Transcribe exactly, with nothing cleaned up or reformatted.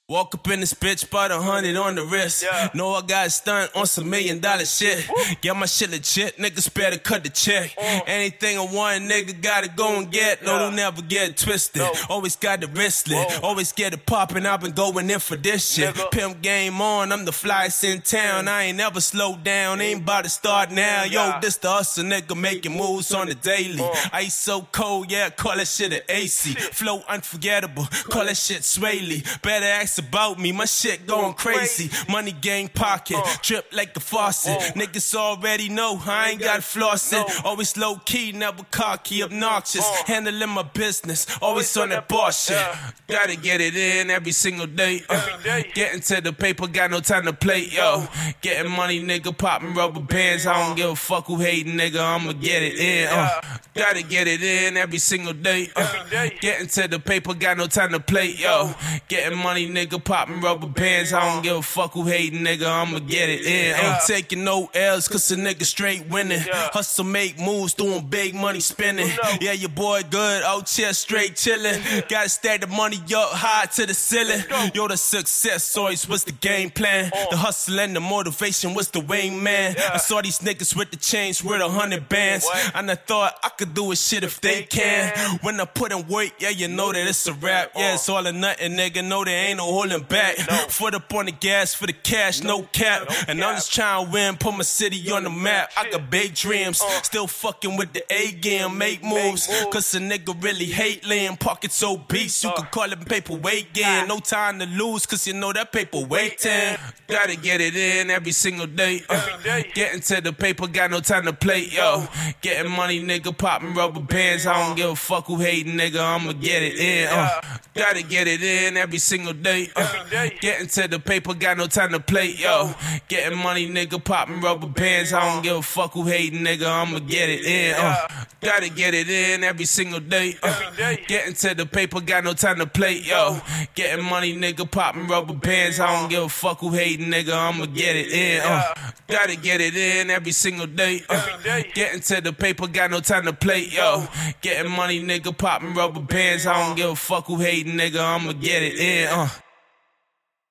Walk up in this bitch, bought a hundred on the wrist. Yeah. Know I got stunt on some million dollar shit. Woo. Get my shit legit, niggas better cut the check. Mm. Anything I want, nigga gotta go and get. No, Yeah. don't never get twisted. No. Always got the wristlet, Whoa. always get it poppin'. I've been going in for this shit. Nigga. Pimp game on, I'm the flyest in town. I ain't never slowed down, ain't about to start now. Yo, Yeah. this the hustle, nigga making moves on the daily. Mm. Ice so cold, yeah, call that shit an A C. Flow unforgettable, call that shit Swaley. Better ask about me, my shit going crazy. Money gang pocket, drip like a faucet. Whoa. Niggas already know I ain't got flossing. No. Always low key, never cocky, obnoxious. Uh. Handling my business, always Always on on that that boss shit. yeah. Gotta get it in every single day. Uh, Every day. Getting to the paper, got no time to play, yo. Getting money, nigga, popping rubber bands. I don't give a fuck who hating, nigga, I'ma get it in. Uh, gotta get it in every single day. Uh, Every day. Getting to the paper, got no time to play, yo. Getting money, nigga, popping rubber bands. I don't give a fuck who hating, nigga, I'ma get it in. Ain't Yeah. taking no L's, cause a nigga straight winning. Yeah. Hustle, make moves, doing big money spending. Who know? Yeah, your boy good, out here straight chillin'. Gotta stack the money up high to the ceiling. Yo, the success always was the game plan. The hustle and the motivation was the wingman. Yeah. I saw these niggas with the chains with a hundred bands. What? And I thought I could do a shit if they can. can. When I put in work, yeah, you know that it's a rap. Yeah, it's all or nothing, nigga. Know there ain't no holding back. No. Foot up on the gas for the cash, no, cap. no and I'm cap. just trying to win, put my city on the map. I got big dreams, Uh. still fucking with the A game, make moves. moves. Cause a nigga really hate laying pockets so beast. You Uh. can call it paperweight game. No time to lose, cause you know that paper waiting. Gotta get it in every single day. Uh, Every day. Getting to the paper, got no time to play, yo. Getting money, nigga, popping rubber bands. I don't give a fuck who hating, nigga, I'ma get it in. Uh, gotta get it in every single day. Uh, Every day. Getting to the paper, got no time to play, yo. Getting money, nigga, popping rubber bands. I don't give a fuck who hating, nigga, I'ma get it in. Uh, gotta get it in every single day. Uh, Every day. Getting to the paper, got no time to play, yo. Getting money, nigga, popping rubber bands. I don't give a fuck who hating, nigga, I'ma get it in. Uh, gotta get it in every single day. Uh, Every day. Getting to the paper, got no time to play, yo. Getting money, nigga, popping rubber bands. I don't give a fuck who hating, nigga, I'ma get it in. Uh.